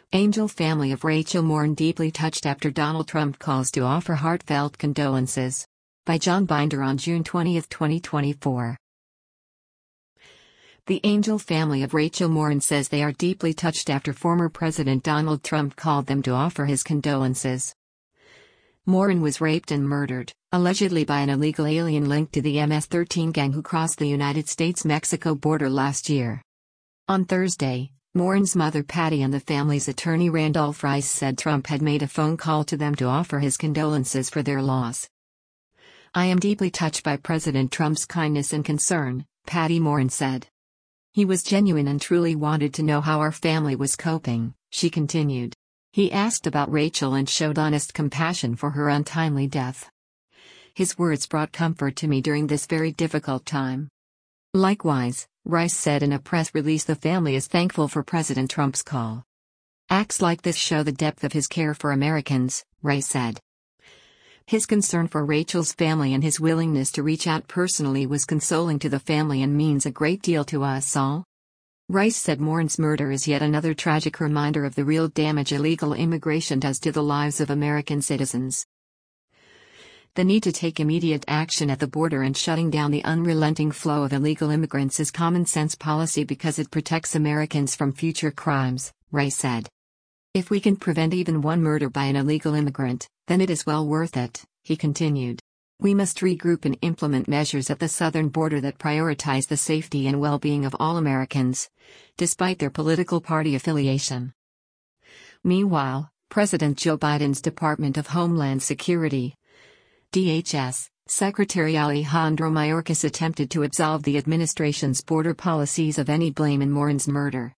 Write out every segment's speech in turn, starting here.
Angel family of Rachel Morin deeply touched after Donald Trump calls to offer heartfelt condolences. By John Binder on June 20, 2024. The Angel family of Rachel Morin says they are deeply touched after former President Donald Trump called them to offer his condolences. Morin was raped and murdered, allegedly by an illegal alien linked to the MS-13 gang who crossed the United States-Mexico border last year. On Thursday, Morin's mother Patty and the family's attorney Randolph Rice said Trump had made a phone call to them to offer his condolences for their loss. "I am deeply touched by President Trump's kindness and concern," Patty Morin said. "He was genuine and truly wanted to know how our family was coping," she continued. "He asked about Rachel and showed honest compassion for her untimely death. His words brought comfort to me during this very difficult time." Likewise, Rice said in a press release the family is thankful for President Trump's call. "Acts like this show the depth of his care for Americans," Rice said. His concern for Rachel's family and his willingness to reach out personally was consoling to the family and means a great deal to us all. Rice said Morin's murder is yet another tragic reminder of the real damage illegal immigration does to the lives of American citizens. The need to take immediate action at the border and shutting down the unrelenting flow of illegal immigrants is common sense policy because it protects Americans from future crimes, Rice said. "If we can prevent even one murder by an illegal immigrant, then it is well worth it," he continued. "We must regroup and implement measures at the southern border that prioritize the safety and well-being of all Americans, despite their political party affiliation." Meanwhile, President Joe Biden's Department of Homeland Security, DHS, Secretary Alejandro Mayorkas attempted to absolve the administration's border policies of any blame in Morin's murder.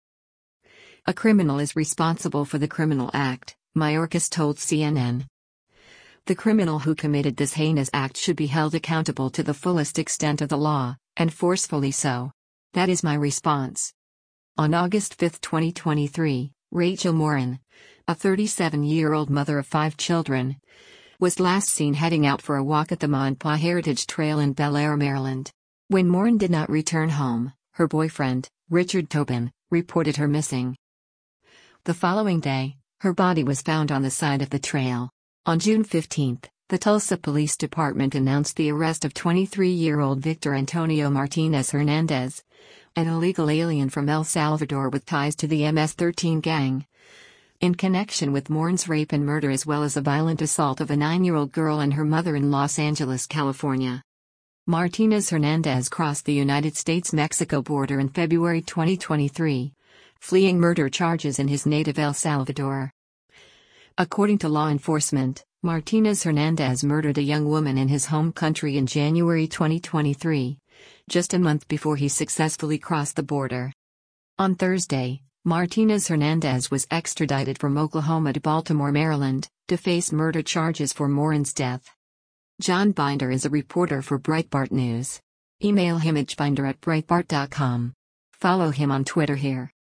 "A criminal is responsible for the criminal act," Mayorkas told CNN. "The criminal who committed this heinous act should be held accountable to the fullest extent of the law, and forcefully so. That is my response." On August 5, 2023, Rachel Morin, a 37-year-old mother of 5 children, was last seen heading out for a walk at the Montpaw Heritage Trail in Bel Air, Maryland. When Morin did not return home, her boyfriend, Richard Tobin, reported her missing. The following day, her body was found on the side of the trail. On June 15, the Tulsa Police Department announced the arrest of 23-year-old Victor Antonio Martinez Hernandez, an illegal alien from El Salvador with ties to the MS-13 gang, in connection with Morin's rape and murder as well as a violent assault of a 9-year-old girl and her mother in Los Angeles, California. Martinez Hernandez crossed the United States-Mexico border in February 2023, fleeing murder charges in his native El Salvador. According to law enforcement, Martinez Hernandez murdered a young woman in his home country in January 2023, just a month before he successfully crossed the border. On Thursday, Martinez Hernandez was extradited from Oklahoma to Baltimore, Maryland, to face murder charges for Morin's death. John Binder is a reporter for Breitbart News. Email him at binder@breitbart.com. Follow him on Twitter here.